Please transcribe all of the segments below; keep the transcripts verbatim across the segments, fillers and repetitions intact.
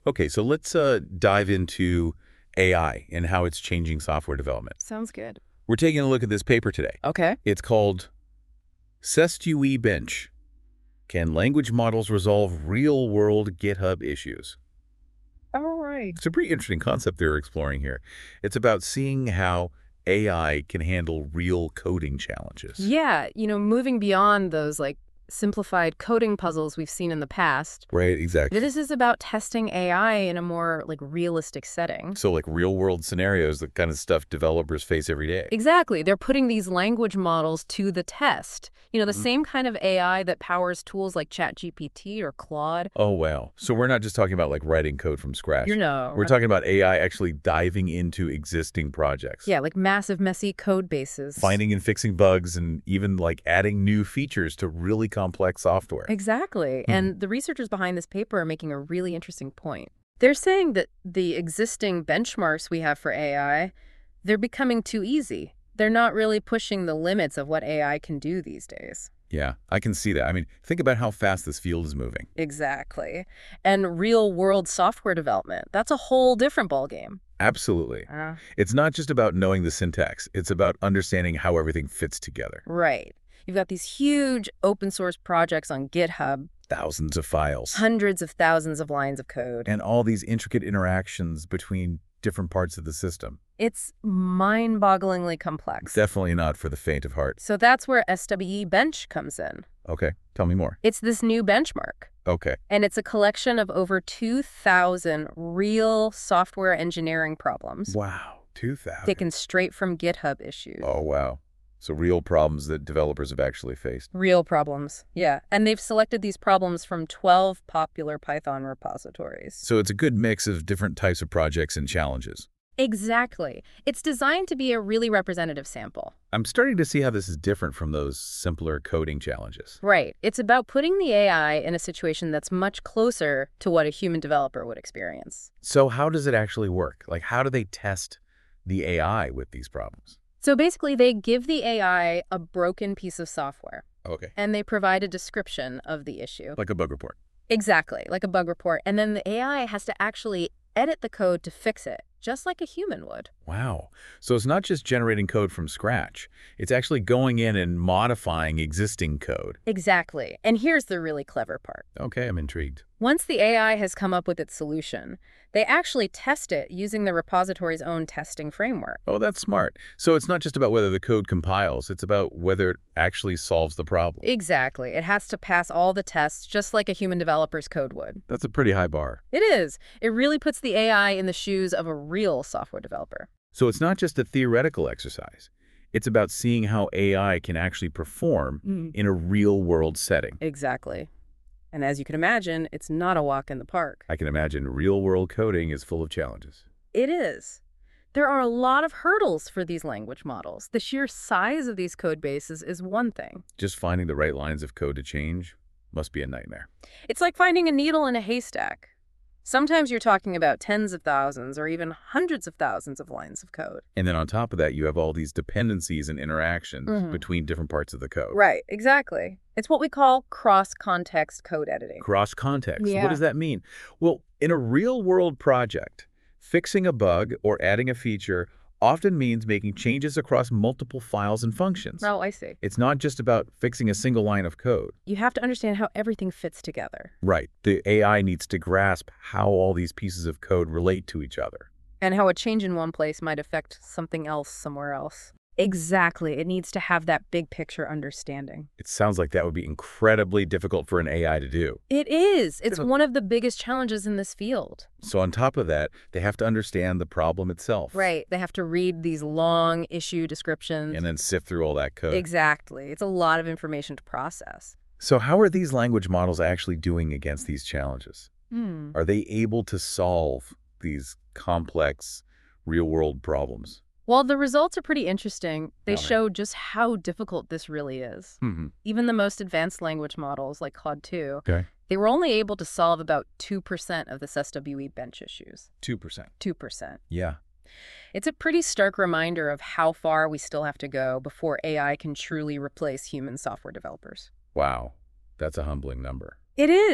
Okay, so let's uh, dive into A I and how it's changing software development. Sounds good. We're taking a look at this paper today. Okay. It's called SESTUI Bench. Can language models resolve real-world GitHub issues? All right. It's a pretty interesting concept they're exploring here. It's about seeing how A I can handle real coding challenges. Yeah, you know, moving beyond those like simplified coding puzzles we've seen in the past. Right, exactly. This is about testing A I in a more like realistic setting. So like real-world scenarios, the kind of stuff developers face every day. Exactly. They're putting these language models to the test. You know, the Mhm. same kind of A I that powers tools like ChatGPT or Claude. Oh, wow. So we're not just talking about like writing code from scratch. You know. We're talking about A I actually diving into existing projects. Yeah, like massive, messy code bases. Finding and fixing bugs and even like adding new features to really complex software. Exactly. Hmm. And the researchers behind this paper are making a really interesting point. They're saying that the existing benchmarks we have for A I, they're becoming too easy. They're not really pushing the limits of what A I can do these days. Yeah, I can see that. I mean, think about how fast this field is moving. Exactly. And real-world software development, that's a whole different ballgame. Absolutely. Uh, It's not just about knowing the syntax. It's about understanding how everything fits together. right. You've got these huge open source projects on GitHub, Thousands of files. hundreds of thousands of lines of code. And all these intricate interactions between different parts of the system. It's mind-bogglingly complex. Definitely not for the faint of heart. So that's where S W E Bench comes in. Okay, tell me more. It's this new benchmark, Okay. and it's a collection of over two thousand real software engineering problems Wow, two thousand. taken straight from GitHub issues. Oh, wow. So real problems that developers have actually faced. Real problems, yeah. And they've selected these problems from twelve popular Python repositories. So it's a good mix of different types of projects and challenges. Exactly. It's designed to be a really representative sample. I'm starting to see how this is different from those simpler coding challenges. Right. It's about putting the A I in a situation that's much closer to what a human developer would experience. So how does it actually work? Like, how do they test the A I with these problems? So basically, they give the A I a broken piece of software, Okay. and they provide a description of the issue. Like a bug report. Exactly, like a bug report. And then the A I has to actually edit the code to fix it, just like a human would. Wow. So it's not just generating code from scratch. It's actually going in and modifying existing code. Exactly. And here's the really clever part. Okay, I'm intrigued. Once the A I has come up with its solution, they actually test it using the repository's own testing framework. Oh, that's smart. So it's not just about whether the code compiles. It's about whether it actually solves the problem. Exactly. It has to pass all the tests just like a human developer's code would. That's a pretty high bar. It is. It really puts the A I in the shoes of a real software developer. So it's not just a theoretical exercise. It's about seeing how A I can actually perform Mm. in a real-world setting. Exactly. And as you can imagine, it's not a walk in the park. I can imagine real-world coding is full of challenges. It is. There are a lot of hurdles for these language models. The sheer size of these code bases is one thing. Just finding the right lines of code to change must be a nightmare. It's like finding a needle in a haystack. Sometimes you're talking about tens of thousands or even hundreds of thousands of lines of code. And then on top of that, you have all these dependencies and interactions Mhm. between different parts of the code. Right, exactly. It's what we call cross-context code editing. Cross-context. Yeah. What does that mean? Well, in a real-world project, fixing a bug or adding a feature often means making changes across multiple files and functions. Oh, I see. It's not just about fixing a single line of code. You have to understand how everything fits together Right. The A I needs to grasp how all these pieces of code relate to each other. and how a change in one place might affect something else somewhere else. Exactly. It needs to have that big picture understanding. It sounds like that would be incredibly difficult for an A I to do. It is. It's It'll- one of the biggest challenges in this field. So on top of that, they have to understand the problem itself. Right. They have to read these long issue descriptions. And then sift through all that code. Exactly. It's a lot of information to process. So how are these language models actually doing against these challenges? Hmm. Are they able to solve these complex real-world problems? While the results are pretty interesting, they Tell me. show just how difficult this really is. Mm-hmm. Even the most advanced language models, like Claude two, Okay. they were only able to solve about two percent of this S W E bench issues. two percent. two percent. Yeah. It's a pretty stark reminder of how far we still have to go before A I can truly replace human software developers. Wow. That's a humbling number. It is.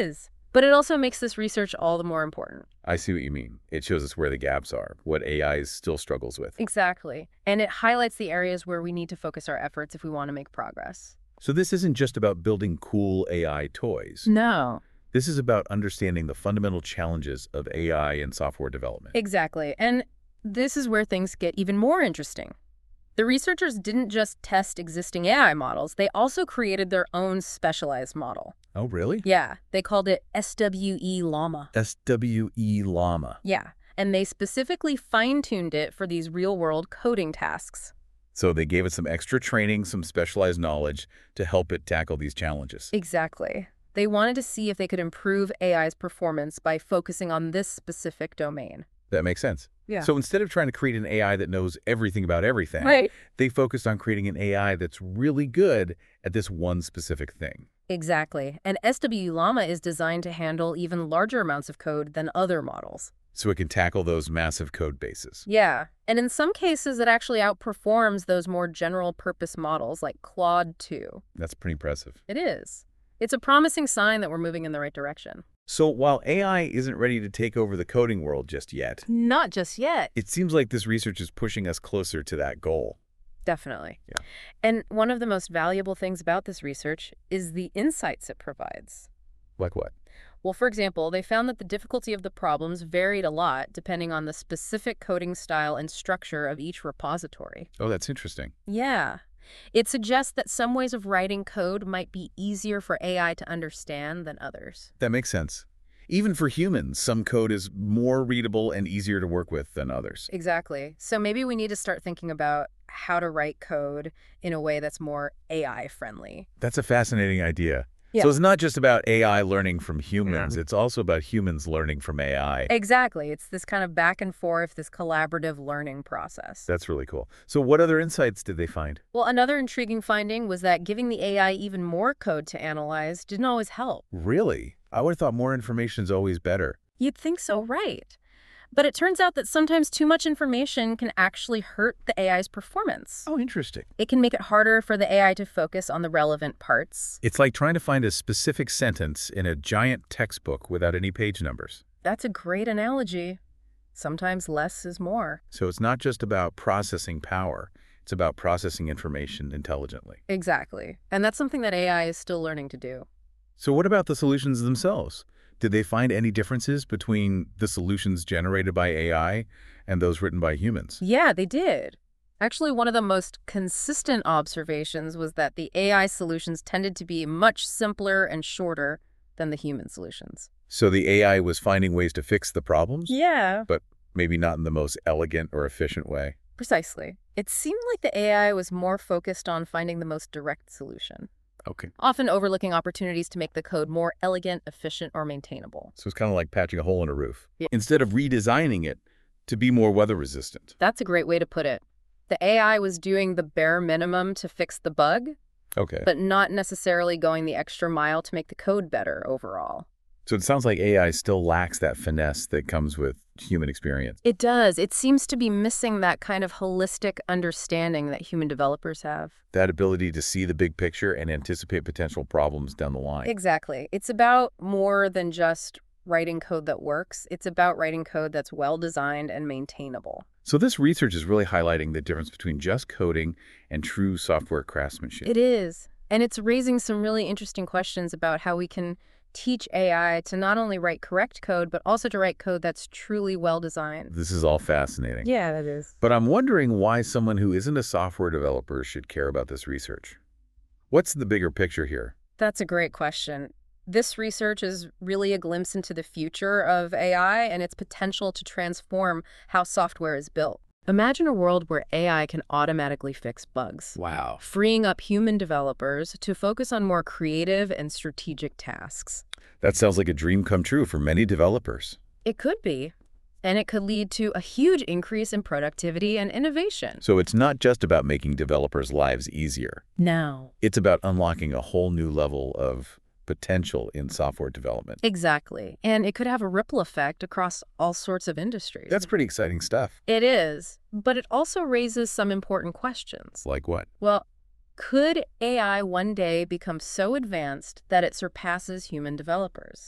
But it also makes this research all the more important. I see what you mean. It shows us where the gaps are, what A I still struggles with. Exactly. And it highlights the areas where we need to focus our efforts if we want to make progress. So this isn't just about building cool A I toys. No. This is about understanding the fundamental challenges of A I and software development. Exactly. And this is where things get even more interesting. The researchers didn't just test existing A I models, they also created their own specialized model. Oh, really? Yeah, they called it S W E Llama. S W E Llama. Yeah, and they specifically fine-tuned it for these real-world coding tasks. So they gave it some extra training, some specialized knowledge to help it tackle these challenges. Exactly. They wanted to see if they could improve A I's performance by focusing on this specific domain. That makes sense. Yeah. So instead of trying to create an A I that knows everything about everything, Right. they focused on creating an A I that's really good at this one specific thing. Exactly. And S W E Llama is designed to handle even larger amounts of code than other models. So it can tackle those massive code bases. Yeah. And in some cases, it actually outperforms those more general-purpose models like Claude two. That's pretty impressive. It is. It's a promising sign that we're moving in the right direction. So while A I isn't ready to take over the coding world just yet, Not just yet. it seems like this research is pushing us closer to that goal. Definitely. Yeah. And one of the most valuable things about this research is the insights it provides. Like what? Well, for example, they found that the difficulty of the problems varied a lot depending on the specific coding style and structure of each repository. Oh, that's interesting. Yeah. It suggests that some ways of writing code might be easier for A I to understand than others. That makes sense. Even for humans, some code is more readable and easier to work with than others. Exactly. So maybe we need to start thinking about how to write code in a way that's more A I-friendly. That's a fascinating idea. Yeah. So it's not just about A I learning from humans, it's also about humans learning from A I. Exactly. It's this kind of back and forth, this collaborative learning process. That's really cool. So what other insights did they find? Well, another intriguing finding was that giving the A I even more code to analyze didn't always help. Really? I would have thought more information is always better. You'd think so, right? But it turns out that sometimes too much information can actually hurt the A I's performance. Oh, interesting. It can make it harder for the A I to focus on the relevant parts. It's like trying to find a specific sentence in a giant textbook without any page numbers. That's a great analogy. Sometimes less is more. So it's not just about processing power. It's about processing information intelligently. Exactly. And that's something that A I is still learning to do. So what about the solutions themselves? Did they find any differences between the solutions generated by A I and those written by humans? Yeah, they did. Actually, one of the most consistent observations was that the A I solutions tended to be much simpler and shorter than the human solutions. So the A I was finding ways to fix the problems, Yeah. but maybe not in the most elegant or efficient way. Precisely. It seemed like the A I was more focused on finding the most direct solution, Okay. often overlooking opportunities to make the code more elegant, efficient, or maintainable. So it's kind of like patching a hole in a roof. Yeah. Instead of redesigning it to be more weather resistant. That's a great way to put it. The A I was doing the bare minimum to fix the bug, Okay. but not necessarily going the extra mile to make the code better overall. So it sounds like A I still lacks that finesse that comes with human experience. It does. It seems to be missing that kind of holistic understanding that human developers have. That ability to see the big picture and anticipate potential problems down the line. Exactly. It's about more than just writing code that works. It's about writing code that's well-designed and maintainable. So this research is really highlighting the difference between just coding and true software craftsmanship. It is. And it's raising some really interesting questions about how we can teach A I to not only write correct code, but also to write code that's truly well-designed. This is all fascinating. Yeah, that is. But I'm wondering why someone who isn't a software developer should care about this research. What's the bigger picture here? That's a great question. This research is really a glimpse into the future of A I and its potential to transform how software is built. Imagine a world where A I can automatically fix bugs, Wow. freeing up human developers to focus on more creative and strategic tasks. That sounds like a dream come true for many developers. It could be, and it could lead to a huge increase in productivity and innovation. So it's not just about making developers' lives easier. No. It's about unlocking a whole new level of potential in software development. Exactly. And it could have a ripple effect across all sorts of industries. That's pretty exciting stuff. It is, but it also raises some important questions. Like what? Well, could A I one day become so advanced that it surpasses human developers?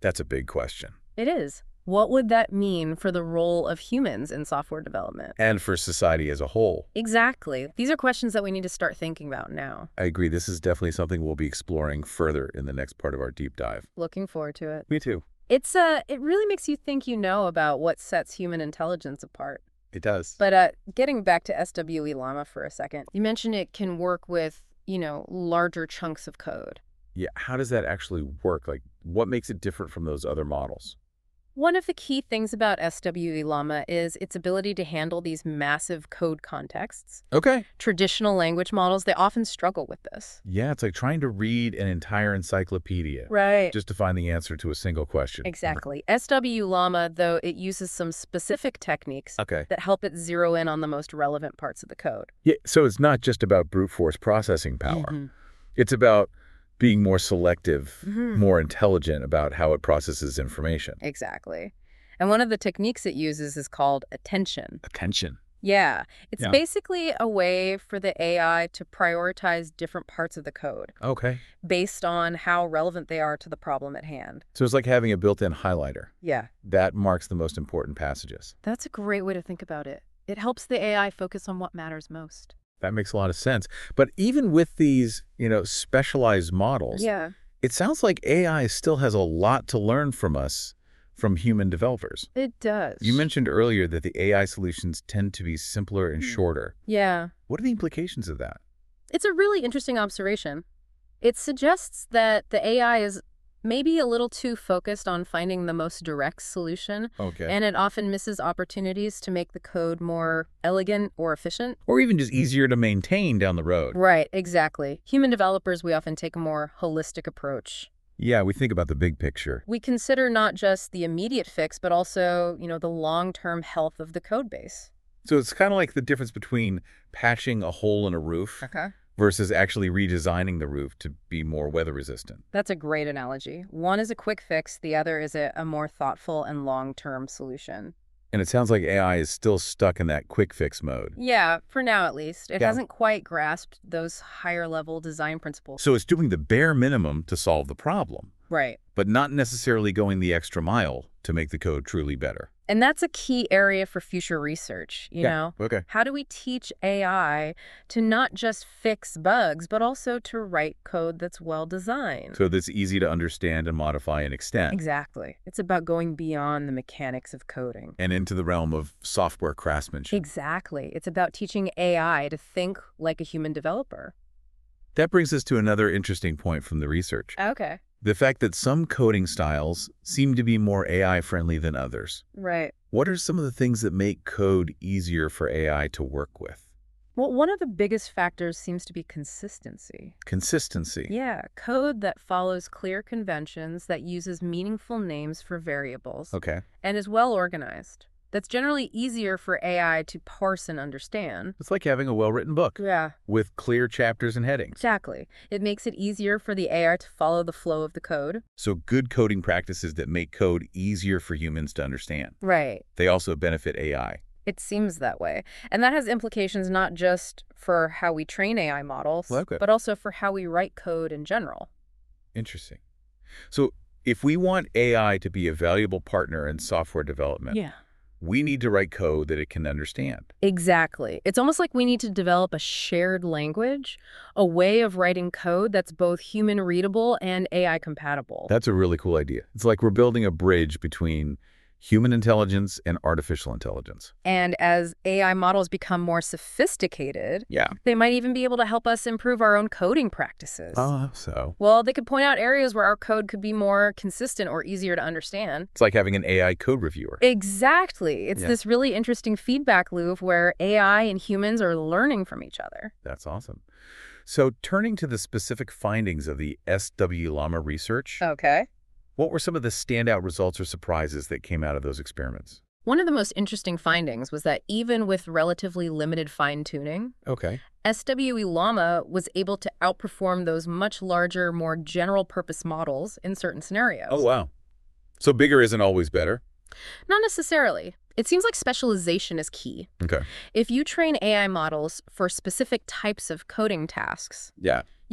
That's a big question. It is. What would that mean for the role of humans in software development? And for society as a whole. Exactly. These are questions that we need to start thinking about now. I agree. This is definitely something we'll be exploring further in the next part of our deep dive. Looking forward to it. Me too. It's uh, it really makes you think you know about what sets human intelligence apart. It does. But uh, getting back to S W E Llama for a second, you mentioned it can work with, you know, larger chunks of code. Yeah, how does that actually work? Like, what makes it different from those other models? One of the key things about S W E Llama is its ability to handle these massive code contexts. Okay. Traditional language models, they often struggle with this. Yeah, it's like trying to read an entire encyclopedia Right. just to find the answer to a single question. Exactly. S W Llama, though, it uses some specific techniques Okay. that help it zero in on the most relevant parts of the code. Yeah, so it's not just about brute force processing power. Mhm. It's about being more selective, Mhm. more intelligent about how it processes information. Exactly. And one of the techniques it uses is called attention. Attention. Yeah. It's Yeah. basically a way for the A I to prioritize different parts of the code Okay. based on how relevant they are to the problem at hand. So it's like having a built-in highlighter. Yeah. That marks the most important passages. That's a great way to think about it. It helps the A I focus on what matters most. That makes a lot of sense. But even with these, you know, specialized models, Yeah. it sounds like A I still has a lot to learn from us, from human developers. It does. You mentioned earlier that the A I solutions tend to be simpler and shorter. Yeah. What are the implications of that? It's a really interesting observation. It suggests that the A I is maybe a little too focused on finding the most direct solution, Okay. and it often misses opportunities to make the code more elegant or efficient. Or even just easier to maintain down the road. Right, exactly. Human developers, we often take a more holistic approach. Yeah, we think about the big picture. We consider not just the immediate fix, but also, you know, the long-term health of the code base. So it's kind of like the difference between patching a hole in a roof Okay. versus actually redesigning the roof to be more weather resistant. That's a great analogy. One is a quick fix, the other is a, a more thoughtful and long-term solution. And it sounds like A I is still stuck in that quick fix mode. Yeah, for now at least. It Yeah. hasn't quite grasped those higher-level design principles. So it's doing the bare minimum to solve the problem, Right. but not necessarily going the extra mile to make the code truly better. And that's a key area for future research, you know? Okay. How do we teach A I to not just fix bugs, but also to write code that's well-designed? So that's easy to understand and modify and extend. Exactly. It's about going beyond the mechanics of coding. And into the realm of software craftsmanship. Exactly. It's about teaching A I to think like a human developer. That brings us to another interesting point from the research. Okay. The fact that some coding styles seem to be more A I-friendly than others. Right. What are some of the things that make code easier for A I to work with? Well, one of the biggest factors seems to be consistency. Consistency. Yeah, code that follows clear conventions, that uses meaningful names for variables, Okay. and is well organized. That's generally easier for A I to parse and understand. It's like having a well-written book Yeah, with clear chapters and headings. exactly. It makes it easier for the A I to follow the flow of the code. So good coding practices that make code easier for humans to understand. Right. They also benefit A I. It seems that way. And that has implications not just for how we train A I models, Well, okay. but also for how we write code in general. Interesting. So if we want A I to be a valuable partner in software development, Yeah. we need to write code that it can understand. Exactly. It's almost like we need to develop a shared language, a way of writing code that's both human readable and A I compatible. That's a really cool idea. It's like we're building a bridge between human intelligence and artificial intelligence. And as A I models become more sophisticated, Yeah. they might even be able to help us improve our own coding practices. Oh, so. Well, they could point out areas where our code could be more consistent or easier to understand. It's like having an A I code reviewer. Exactly. It's Yeah. this really interesting feedback loop where A I and humans are learning from each other. That's awesome. So turning to the specific findings of the S W Llama research, Okay. what were some of the standout results or surprises that came out of those experiments? One of the most interesting findings was that even with relatively limited fine-tuning, Okay. S W E Llama was able to outperform those much larger, more general-purpose models in certain scenarios. Oh, wow. So bigger isn't always better? Not necessarily. It seems like specialization is key. Okay. If you train A I models for specific types of coding tasks, Yeah.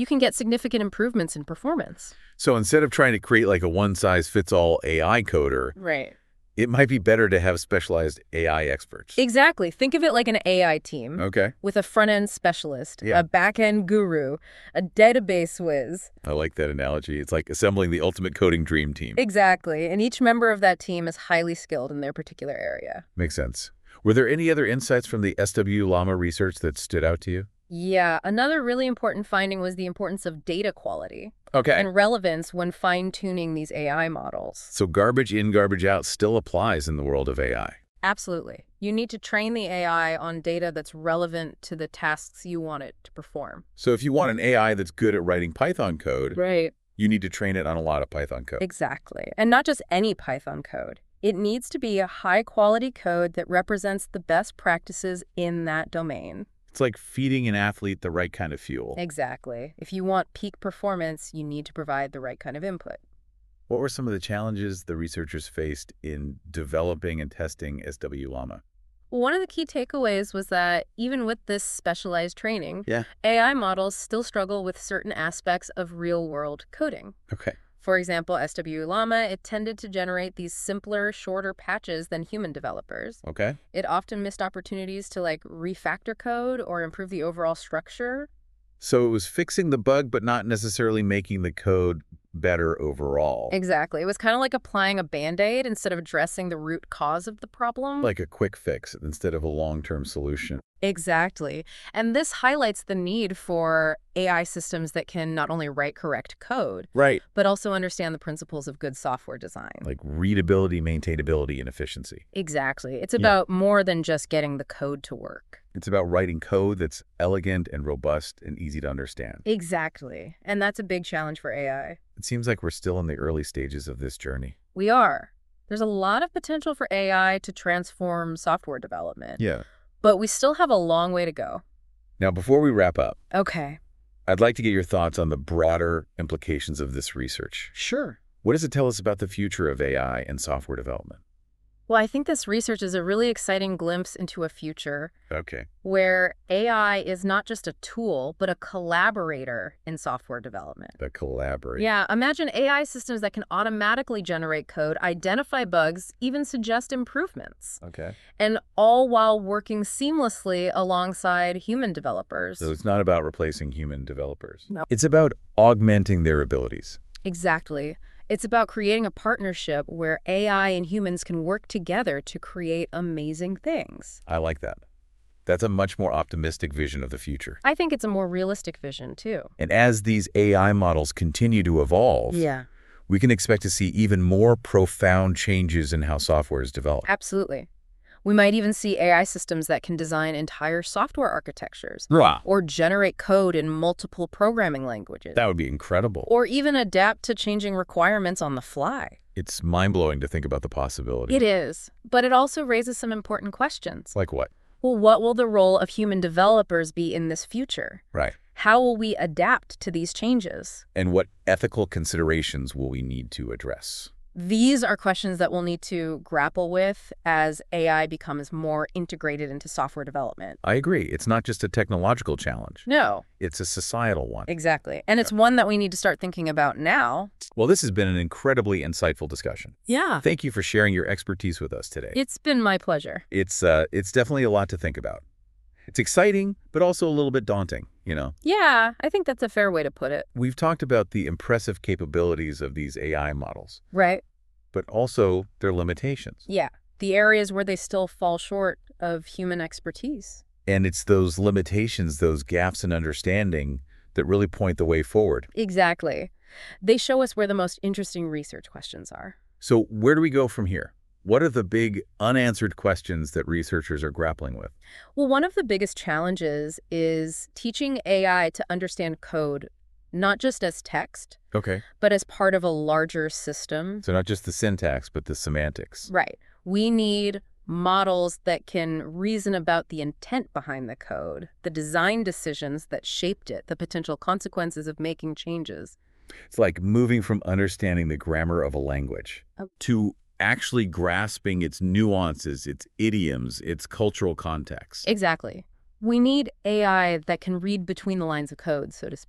you can get significant improvements in performance. So instead of trying to create like a one-size-fits-all A I coder, Right. it might be better to have specialized A I experts. Exactly. Think of it like an A I team. Okay. With a front-end specialist, Yeah. a back-end guru, a database whiz. I like that analogy. It's like assembling the ultimate coding dream team. Exactly. And each member of that team is highly skilled in their particular area. Makes sense. Were there any other insights from the S W Llama research that stood out to you? Yeah, another really important finding was the importance of data quality Okay. and relevance when fine-tuning these A I models. So garbage in, garbage out still applies in the world of A I. Absolutely. You need to train the A I on data that's relevant to the tasks you want it to perform. So if you want an A I that's good at writing Python code, Right. you need to train it on a lot of Python code. Exactly. And not just any Python code. It needs to be a high-quality code that represents the best practices in that domain. It's like feeding an athlete the right kind of fuel. Exactly. If you want peak performance, you need to provide the right kind of input. What were some of the challenges the researchers faced in developing and testing S W Llama? One of the key takeaways was that even with this specialized training, Yeah. A I models still struggle with certain aspects of real-world coding. Okay. For example, S W Llama, it tended to generate these simpler, shorter patches than human developers. Okay. It often missed opportunities to like refactor code or improve the overall structure. So it was fixing the bug, but not necessarily making the code better overall. Exactly. It was kind of like applying a Band-Aid instead of addressing the root cause of the problem. Like a quick fix instead of a long-term solution. Exactly. And this highlights the need for A I systems that can not only write correct code, Right. but also understand the principles of good software design. Like readability, maintainability, and efficiency. Exactly. It's Yeah. about more than just getting the code to work. It's about writing code that's elegant and robust and easy to understand. Exactly. And that's a big challenge for A I. It seems like we're still in the early stages of this journey. We are. There's a lot of potential for A I to transform software development. Yeah. But we still have a long way to go. Now, before we wrap up, Okay. I'd like to get your thoughts on the broader implications of this research. Sure. What does it tell us about the future of A I and software development? Well, I think this research is a really exciting glimpse into a future Okay. where A I is not just a tool, but a collaborator in software development. The collaborate. Yeah, imagine A I systems that can automatically generate code, identify bugs, even suggest improvements, Okay. and all while working seamlessly alongside human developers. So it's not about replacing human developers. No. It's about augmenting their abilities. Exactly. It's about creating a partnership where A I and humans can work together to create amazing things. I like that. That's a much more optimistic vision of the future. I think it's a more realistic vision, too. And as these A I models continue to evolve, Yeah. we can expect to see even more profound changes in how software is developed. Absolutely. We might even see A I systems that can design entire software architectures Wow. or generate code in multiple programming languages That would be incredible. or even adapt to changing requirements on the fly. It's mind-blowing to think about the possibility. It is, but it also raises some important questions. Like what? Well, what will the role of human developers be in this future? Right. How will we adapt to these changes? And what ethical considerations will we need to address? These are questions that we'll need to grapple with as A I becomes more integrated into software development. I agree. It's not just a technological challenge. No, It's a societal one. exactly. And it's one that we need to start thinking about now. Well, this has been an incredibly insightful discussion. Yeah. Thank you for sharing your expertise with us today. It's been my pleasure. It's uh, it's definitely a lot to think about. It's exciting, but also a little bit daunting, you know. Yeah, I think that's a fair way to put it. We've talked about the impressive capabilities of these A I models, Right? but also their limitations. Yeah. The areas where they still fall short of human expertise. And it's those limitations, those gaps in understanding that really point the way forward. Exactly. They show us where the most interesting research questions are. So where do we go from here? What are the big unanswered questions that researchers are grappling with? Well, one of the biggest challenges is teaching A I to understand code, not just as text, Okay. but as part of a larger system. So not just the syntax, but the semantics. Right. We need models that can reason about the intent behind the code, the design decisions that shaped it, the potential consequences of making changes. It's like moving from understanding the grammar of a language Oh. to actually grasping its nuances, its idioms, its cultural context. Exactly. We need A I that can read between the lines of code, so to speak.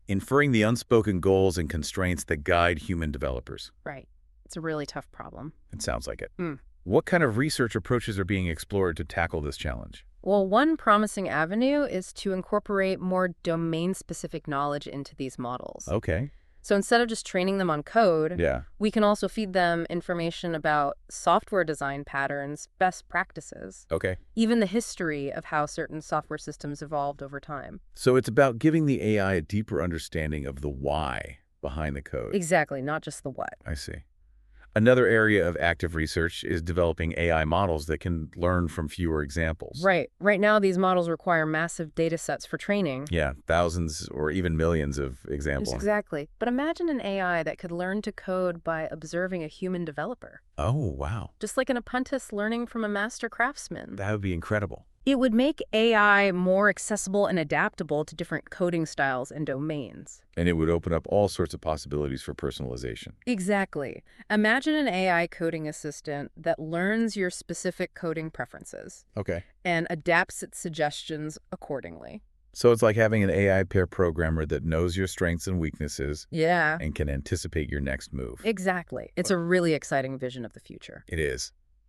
inferring the unspoken goals and constraints that guide human developers. Right. It's a really tough problem. It sounds like it. Hmm. What kind of research approaches are being explored to tackle this challenge? Well, one promising avenue is to incorporate more domain-specific knowledge into these models. Okay. So instead of just training them on code, Yeah. we can also feed them information about software design patterns, best practices, Okay. even the history of how certain software systems evolved over time. So it's about giving the A I a deeper understanding of the why behind the code. Exactly, not just the what. I see. Another area of active research is developing A I models that can learn from fewer examples. Right. Right now, these models require massive data sets for training. Yeah, thousands or even millions of examples. Exactly. But imagine an A I that could learn to code by observing a human developer, Oh, wow. just like an apprentice learning from a master craftsman. That would be incredible. It would make A I more accessible and adaptable to different coding styles and domains. And it would open up all sorts of possibilities for personalization. Exactly. Imagine an A I coding assistant that learns your specific coding preferences Okay. and adapts its suggestions accordingly. So it's like having an A I pair programmer that knows your strengths and weaknesses Yeah, and can anticipate your next move. exactly. It's a really exciting vision of the future. It is.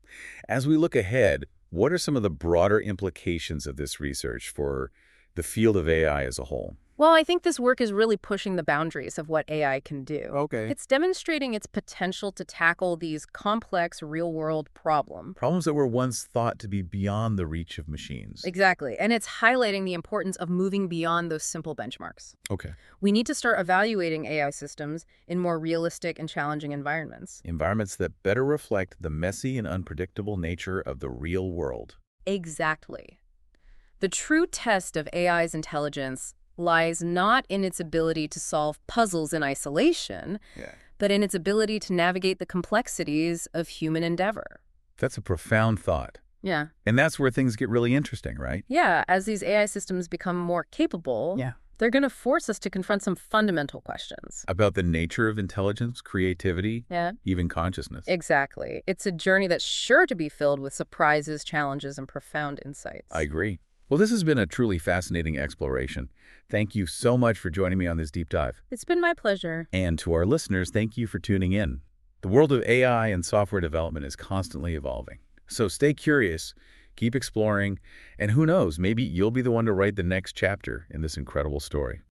As we look ahead, what are some of the broader implications of this research for the field of A I as a whole? Well, I think this work is really pushing the boundaries of what A I can do. Okay. It's demonstrating its potential to tackle these complex real-world problems. Problems that were once thought to be beyond the reach of machines. Exactly. And it's highlighting the importance of moving beyond those simple benchmarks. Okay. We need to start evaluating A I systems in more realistic and challenging environments. Environments that better reflect the messy and unpredictable nature of the real world. Exactly. The true test of A I's intelligence lies not in its ability to solve puzzles in isolation, Yeah. but in its ability to navigate the complexities of human endeavor. That's a profound thought. Yeah. And that's where things get really interesting, right? Yeah, as these A I systems become more capable, Yeah. they're going to force us to confront some fundamental questions. About the nature of intelligence, creativity, Yeah, even consciousness. exactly. It's a journey that's sure to be filled with surprises, challenges, and profound insights. I agree. Well, this has been a truly fascinating exploration. Thank you so much for joining me on this deep dive. It's been my pleasure. And to our listeners, thank you for tuning in. The world of A I and software development is constantly evolving. So stay curious, keep exploring, and who knows, maybe you'll be the one to write the next chapter in this incredible story.